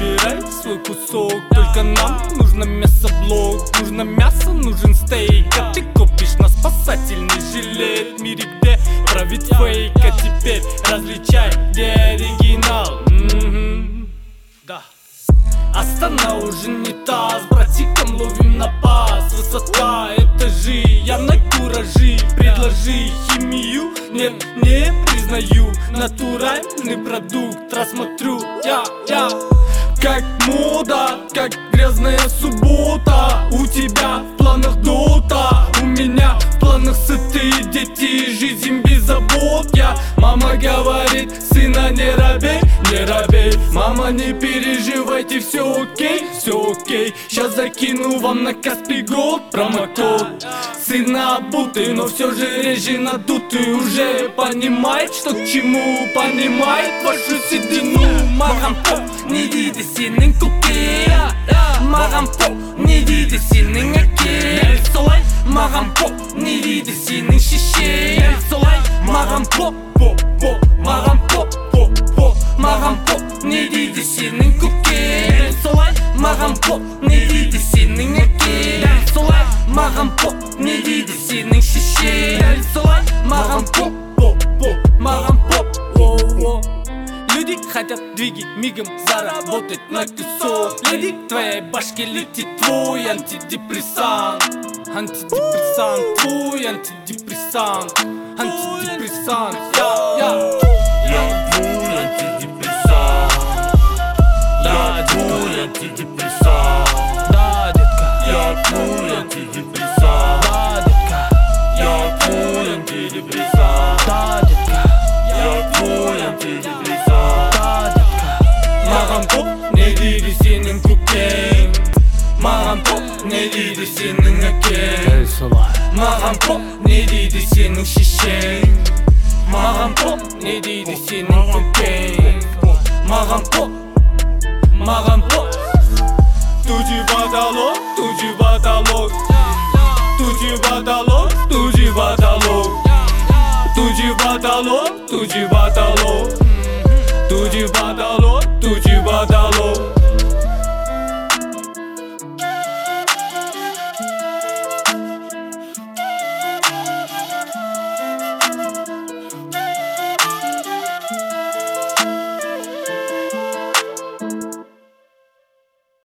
Выбирай свой кусок, только нам нужно мясо-блок. Нужно мясо, нужен стейк, а ты купишь на спасательный жилет. В мире, где правит фейк, а теперь различай, где оригинал. Да. Астана уже не та, с братиком ловим на пас. Высота, этажи, я на куражи. Предложи химию, нет, не признаю. Натуральный продукт, рассмотрю я. Как мода, как грязная суббота. У тебя в планах дота, у меня в планах сытые дети. Жизнь без забот, мама говорит, сына не робей, не робей. Мама, не переживайте, все окей, все окей. Сейчас закину вам на Каспий Голд промокод. Сына обутый, но все же реже надутый. Уже понимает, что к чему, понимает вашу седину. Маған по, не дейді сенің көке. Маған по, не дейді сенің әке. Солай, маған по, не дейді сенің шеше. Солай, маған по, маған по. Маған по, не дейді сенің көке. Солай, маған по, не дейді сенің әке. Солай, маған по, не дейді сенің шеше. Солай, маған по, маған по. Люди хотят двиги мигом заработать на кусок. Леди, к твоей башке летит твой антидепрессант. Антидепрессант, твой антидепрессант. Антидепрессант, Я твой антидепрессант. Я твой антидепрессант. Да, детка. Я твой антидепрессант. Да, детка. Я твой антидепрессант. Да, детка. Я твой антидепрессант. Маған по, не дейді сенің көкең. Маған по, не дейді сенің әкең. Маған по, не дейді сенің шешең. Маған по, не дейді сенің көкең. Маған по, маған по. Туди потолок, туди потолок. Туди потолок, туди потолок. Туди потолок, туди потолок. Туди потолок.